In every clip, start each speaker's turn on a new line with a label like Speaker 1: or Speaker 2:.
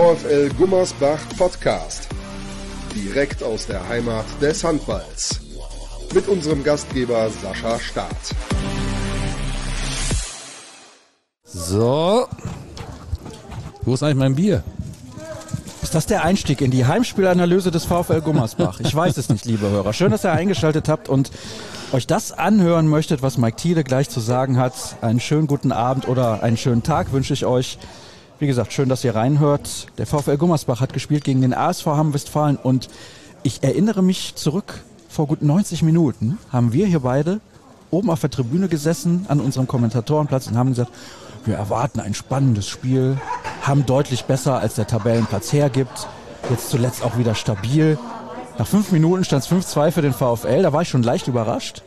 Speaker 1: VfL Gummersbach Podcast. Direkt aus der Heimat des Handballs. Mit unserem Gastgeber Sascha Staat.
Speaker 2: So. Wo ist eigentlich mein Bier?
Speaker 3: Ist das der Einstieg in die Heimspielanalyse des VfL Gummersbach? Ich weiß es nicht, liebe Hörer. Schön, dass ihr eingeschaltet habt und euch das anhören möchtet, was Mike Thiele gleich zu sagen hat. Einen schönen guten Abend oder einen schönen Tag wünsche ich euch. Wie gesagt, schön, dass ihr reinhört. Der VfL Gummersbach hat gespielt gegen den ASV Hamm-Westfalen und ich erinnere mich zurück, vor gut 90 Minuten haben wir hier beide oben auf der Tribüne gesessen an unserem Kommentatorenplatz und haben gesagt, wir erwarten ein spannendes Spiel, haben deutlich besser als der Tabellenplatz hergibt, jetzt zuletzt auch wieder stabil. Nach 5 Minuten stand es 5-2 für den VfL, da war ich schon leicht überrascht.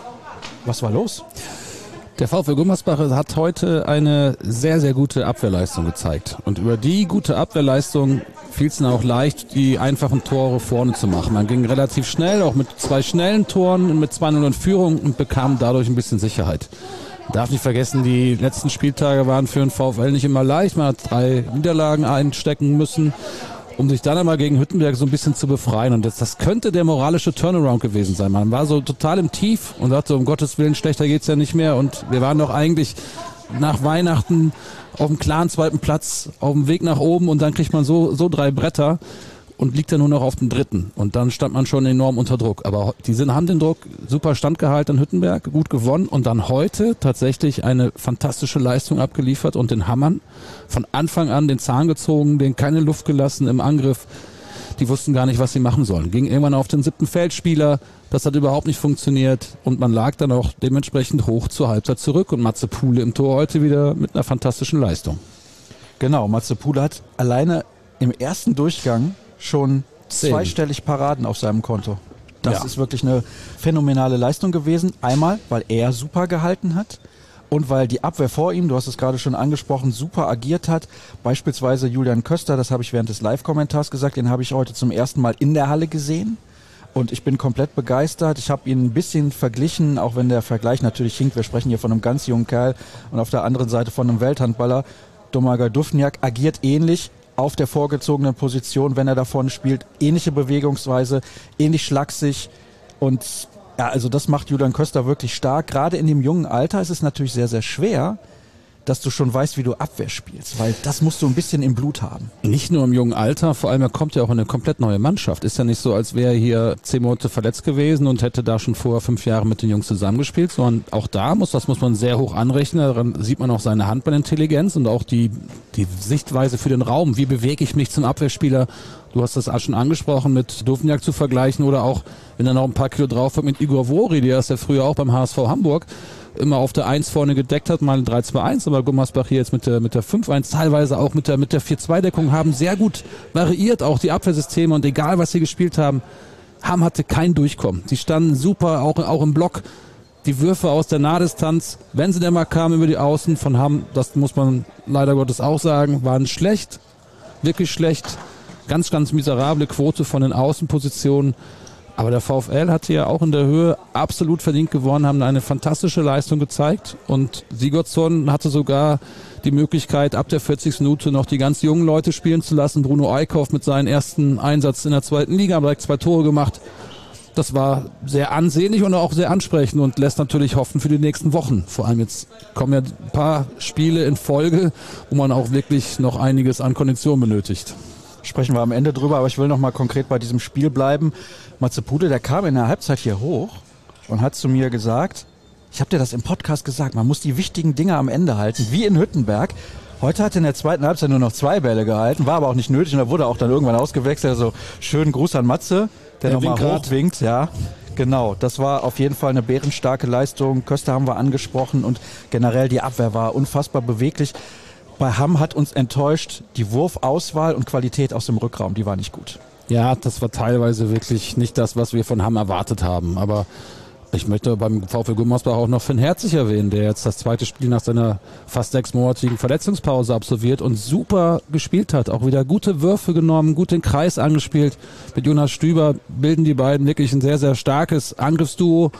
Speaker 3: Was war los?
Speaker 2: Der VfL Gummersbach hat heute eine sehr, sehr gute Abwehrleistung gezeigt. Und über die gute Abwehrleistung fiel es dann auch leicht, die einfachen Tore vorne zu machen. Man ging relativ schnell, auch mit 2 schnellen Toren, mit 2-0 in Führung und bekam dadurch ein bisschen Sicherheit. Man darf nicht vergessen, die letzten Spieltage waren für den VfL nicht immer leicht. Man hat 3 Niederlagen einstecken müssen, um sich dann einmal gegen Hüttenberg so ein bisschen zu befreien. Und das könnte der moralische Turnaround gewesen sein. Man war so total im Tief und dachte, um Gottes Willen, schlechter geht's ja nicht mehr. Und wir waren doch eigentlich nach Weihnachten auf dem klaren 2. Platz, auf dem Weg nach oben und dann kriegt man so 3 Bretter und liegt dann nur noch auf dem 3. Und dann stand man schon enorm unter Druck. Aber die haben den Druck super standgehalten in Hüttenberg, gut gewonnen und dann heute tatsächlich eine fantastische Leistung abgeliefert und den Hammern von Anfang an den Zahn gezogen, denen keine Luft gelassen im Angriff. Die wussten gar nicht, was sie machen sollen. Ging irgendwann auf den 7. Feldspieler, das hat überhaupt nicht funktioniert und man lag dann auch dementsprechend hoch zur Halbzeit zurück und Matze Puhle im Tor heute wieder mit einer fantastischen Leistung.
Speaker 3: Genau, Matze Puhle hat alleine im ersten Durchgang schon 2-stellig Paraden auf seinem Konto. Das ist wirklich eine phänomenale Leistung gewesen. Einmal, weil er super gehalten hat und weil die Abwehr vor ihm, du hast es gerade schon angesprochen, super agiert hat. Beispielsweise Julian Köster, das habe ich während des Live-Kommentars gesagt, den habe ich heute zum ersten Mal in der Halle gesehen. Und ich bin komplett begeistert. Ich habe ihn ein bisschen verglichen, auch wenn der Vergleich natürlich hinkt. Wir sprechen hier von einem ganz jungen Kerl und auf der anderen Seite von einem Welthandballer. Domagoj Duvnjak agiert ähnlich auf der vorgezogenen Position, wenn er da vorne spielt. Ähnliche Bewegungsweise, ähnlich schlaksig. Und ja, also das macht Julian Köster wirklich stark. Gerade in dem jungen Alter ist es natürlich sehr, sehr schwer, dass du schon weißt, wie du Abwehr spielst, weil das musst du ein bisschen im Blut haben.
Speaker 2: Nicht nur im jungen Alter, vor allem er kommt ja auch in eine komplett neue Mannschaft. Ist ja nicht so, als wäre er hier 10 Monate verletzt gewesen und hätte da schon vor 5 Jahren mit den Jungs zusammengespielt, sondern auch das muss man sehr hoch anrechnen. Daran sieht man auch seine Handballintelligenz und auch die Sichtweise für den Raum. Wie bewege ich mich zum Abwehrspieler? Du hast das auch schon angesprochen, mit Duvnjak zu vergleichen oder auch, wenn er noch ein paar Kilo drauf hat, mit Igor Vori, der ist ja früher auch beim HSV Hamburg immer auf der 1 vorne gedeckt hat, mal 3-2-1, aber Gummersbach hier jetzt mit der 5-1, teilweise auch mit der 4-2-Deckung, haben sehr gut variiert, auch die Abwehrsysteme und egal was sie gespielt haben, Hamm hatte kein Durchkommen. Die standen super, auch im Block, die Würfe aus der Nahdistanz, wenn sie denn mal kamen über die Außen von Hamm, das muss man leider Gottes auch sagen, waren schlecht, wirklich schlecht, ganz, ganz miserable Quote von den Außenpositionen. Aber der VfL hatte ja auch in der Höhe absolut verdient gewonnen, haben eine fantastische Leistung gezeigt und Sigurdsson hatte sogar die Möglichkeit, ab der 40. Minute noch die ganz jungen Leute spielen zu lassen. Bruno Eickhoff mit seinem ersten Einsatz in der 2. Liga, hat direkt 2 Tore gemacht. Das war sehr ansehnlich und auch sehr ansprechend und lässt natürlich hoffen für die nächsten Wochen. Vor allem jetzt kommen ja ein paar Spiele in Folge, wo man auch wirklich noch einiges an Kondition benötigt.
Speaker 3: Sprechen wir am Ende drüber, aber ich will noch mal konkret bei diesem Spiel bleiben. Matze Puhle, der kam in der Halbzeit hier hoch und hat zu mir gesagt, ich habe dir das im Podcast gesagt, man muss die wichtigen Dinge am Ende halten, wie in Hüttenberg. Heute hat er in der 2. Halbzeit nur noch 2 Bälle gehalten, war aber auch nicht nötig und da wurde auch dann irgendwann ausgewechselt. Also schönen Gruß an Matze, der nochmal hochwinkt. Ja, genau, das war auf jeden Fall eine bärenstarke Leistung. Köster haben wir angesprochen und generell die Abwehr war unfassbar beweglich. Bei Hamm hat uns enttäuscht die Wurfauswahl und Qualität aus dem Rückraum, die war nicht gut.
Speaker 2: Ja, das war teilweise wirklich nicht das, was wir von Hamm erwartet haben. Aber ich möchte beim VfL Gummersbach auch noch Finn Herzig erwähnen, der jetzt das 2. Spiel nach seiner fast 6-monatigen Verletzungspause absolviert und super gespielt hat. Auch wieder gute Würfe genommen, gut den Kreis angespielt. Mit Jonas Stüber bilden die beiden wirklich ein sehr, sehr starkes Angriffsduo.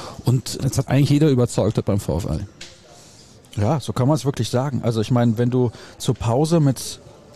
Speaker 2: Und jetzt hat eigentlich jeder überzeugt beim VfL.
Speaker 3: Ja, so kann man es wirklich sagen. Also ich meine, wenn du zur Pause mit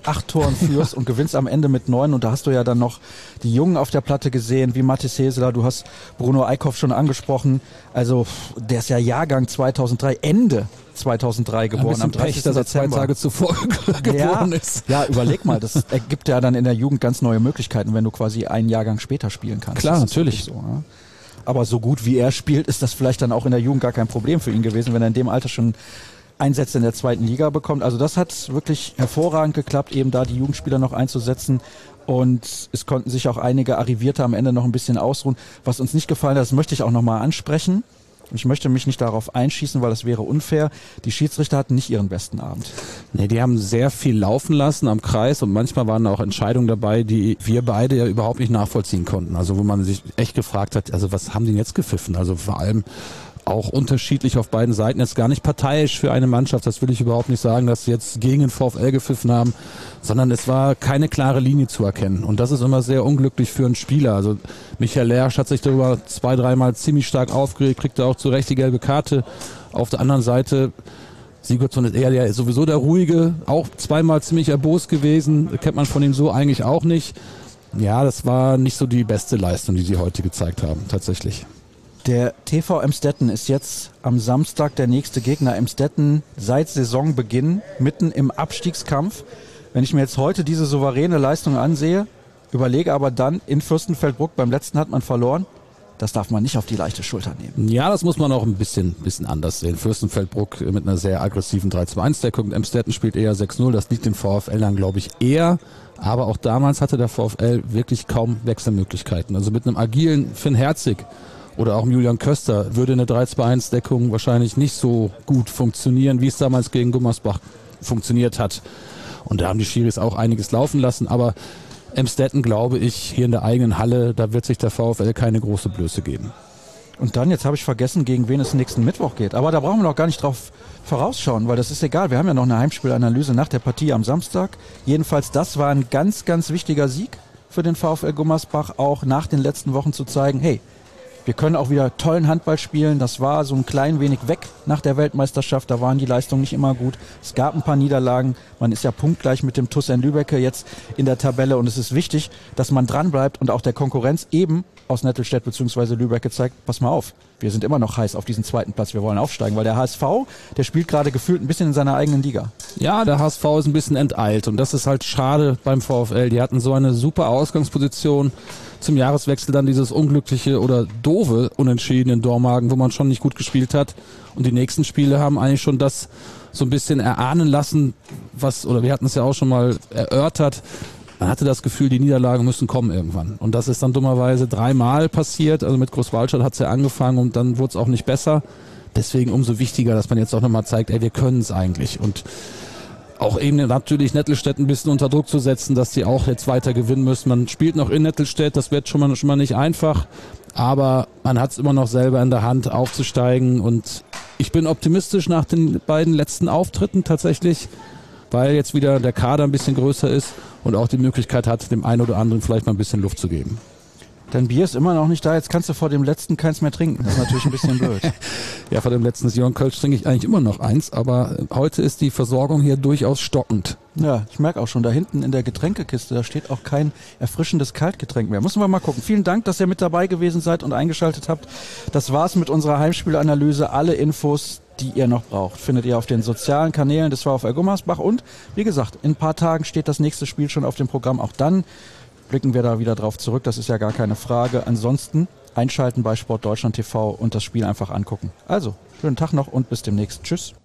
Speaker 3: 8 Toren führst und gewinnst am Ende mit 9. Und da hast du ja dann noch die Jungen auf der Platte gesehen, wie Mathis Heseler, du hast Bruno Eickhoff schon angesprochen. Also der ist ja Jahrgang 2003, Ende 2003 geboren.
Speaker 2: Am 30. Pech, dass er 2 Tage zuvor geboren ist.
Speaker 3: Ja, überleg mal, das ergibt ja dann in der Jugend ganz neue Möglichkeiten, wenn du quasi einen Jahrgang später spielen kannst.
Speaker 2: Klar, natürlich.
Speaker 3: So, ja. Aber so gut wie er spielt, ist das vielleicht dann auch in der Jugend gar kein Problem für ihn gewesen, wenn er in dem Alter schon Einsätze in der 2. Liga bekommt. Also das hat wirklich hervorragend geklappt, eben da die Jugendspieler noch einzusetzen. Und es konnten sich auch einige Arrivierte am Ende noch ein bisschen ausruhen. Was uns nicht gefallen hat, das möchte ich auch nochmal ansprechen. Ich möchte mich nicht darauf einschießen, weil das wäre unfair. Die Schiedsrichter hatten nicht ihren besten Abend.
Speaker 2: Nee, die haben sehr viel laufen lassen am Kreis und manchmal waren auch Entscheidungen dabei, die wir beide ja überhaupt nicht nachvollziehen konnten. Also wo man sich echt gefragt hat, also was haben die denn jetzt gepfiffen? Also vor allem auch unterschiedlich auf beiden Seiten, jetzt gar nicht parteiisch für eine Mannschaft, das will ich überhaupt nicht sagen, dass sie jetzt gegen den VfL gepfiffen haben, sondern es war keine klare Linie zu erkennen und das ist immer sehr unglücklich für einen Spieler. Also Michael Lersch hat sich darüber 2-3 Mal ziemlich stark aufgeregt, kriegte auch zu Recht die gelbe Karte. Auf der anderen Seite Sigurdsson ist eher sowieso der Ruhige, auch 2-mal ziemlich erbost gewesen, kennt man von ihm so eigentlich auch nicht. Ja, das war nicht so die beste Leistung, die sie heute gezeigt haben, tatsächlich.
Speaker 3: Der TV Emstetten ist jetzt am Samstag der nächste Gegner. Emstetten seit Saisonbeginn mitten im Abstiegskampf. Wenn ich mir jetzt heute diese souveräne Leistung ansehe, überlege aber dann in Fürstenfeldbruck, beim letzten hat man verloren, das darf man nicht auf die leichte Schulter nehmen.
Speaker 2: Ja, das muss man auch ein bisschen anders sehen. Fürstenfeldbruck mit einer sehr aggressiven 3-2-1-Deckung. Emstetten spielt eher 6-0, das liegt den VfL dann, glaube ich, eher. Aber auch damals hatte der VfL wirklich kaum Wechselmöglichkeiten. Also mit einem agilen Finn Herzig oder auch Julian Köster würde eine 3-2-1-Deckung wahrscheinlich nicht so gut funktionieren, wie es damals gegen Gummersbach funktioniert hat. Und da haben die Schiris auch einiges laufen lassen. Aber Emstetten, glaube ich, hier in der eigenen Halle, da wird sich der VfL keine große Blöße geben.
Speaker 3: Und dann, jetzt habe ich vergessen, gegen wen es nächsten Mittwoch geht. Aber da brauchen wir noch gar nicht drauf vorausschauen, weil das ist egal. Wir haben ja noch eine Heimspielanalyse nach der Partie am Samstag. Jedenfalls, das war ein ganz, ganz wichtiger Sieg für den VfL Gummersbach, auch nach den letzten Wochen zu zeigen, hey, wir können auch wieder tollen Handball spielen. Das war so ein klein wenig weg nach der Weltmeisterschaft. Da waren die Leistungen nicht immer gut. Es gab ein paar Niederlagen. Man ist ja punktgleich mit dem TuS Lübbecke jetzt in der Tabelle. Und es ist wichtig, dass man dranbleibt und auch der Konkurrenz eben aus Nettelstedt bzw. Lübeck zeigt, pass mal auf, wir sind immer noch heiß auf diesen 2. Platz, wir wollen aufsteigen, weil der HSV, der spielt gerade gefühlt ein bisschen in seiner eigenen Liga.
Speaker 2: Ja, der HSV ist ein bisschen enteilt und das ist halt schade beim VfL. Die hatten so eine super Ausgangsposition, zum Jahreswechsel dann dieses unglückliche oder doofe Unentschieden in Dormagen, wo man schon nicht gut gespielt hat und die nächsten Spiele haben eigentlich schon das so ein bisschen erahnen lassen, oder wir hatten es ja auch schon mal erörtert. Man hatte das Gefühl, die Niederlagen müssen kommen irgendwann. Und das ist dann dummerweise 3-mal passiert. Also mit Großwaldstadt hat es ja angefangen und dann wurde es auch nicht besser. Deswegen umso wichtiger, dass man jetzt auch nochmal zeigt, ey, wir können es eigentlich. Und auch eben natürlich Nettelstedt ein bisschen unter Druck zu setzen, dass die auch jetzt weiter gewinnen müssen. Man spielt noch in Nettelstedt, das wird schon mal nicht einfach. Aber man hat es immer noch selber in der Hand, aufzusteigen. Und ich bin optimistisch nach den beiden letzten Auftritten tatsächlich, weil jetzt wieder der Kader ein bisschen größer ist und auch die Möglichkeit hat, dem einen oder anderen vielleicht mal ein bisschen Luft zu geben.
Speaker 3: Dein Bier ist immer noch nicht da, jetzt kannst du vor dem letzten keins mehr trinken. Das ist natürlich ein bisschen blöd.
Speaker 2: Ja, vor dem letzten Sion Kölsch trinke ich eigentlich immer noch eins, aber heute ist die Versorgung hier durchaus stockend.
Speaker 3: Ja, ich merke auch schon, da hinten in der Getränkekiste, da steht auch kein erfrischendes Kaltgetränk mehr. Müssen wir mal gucken. Vielen Dank, dass ihr mit dabei gewesen seid und eingeschaltet habt. Das war's mit unserer Heimspielanalyse. Alle Infos, die ihr noch braucht, findet ihr auf den sozialen Kanälen des VfL Gummersbach. Und wie gesagt, in ein paar Tagen steht das nächste Spiel schon auf dem Programm. Auch dann blicken wir da wieder drauf zurück, das ist ja gar keine Frage. Ansonsten einschalten bei Sport Deutschland TV und das Spiel einfach angucken. Also, schönen Tag noch und bis demnächst. Tschüss.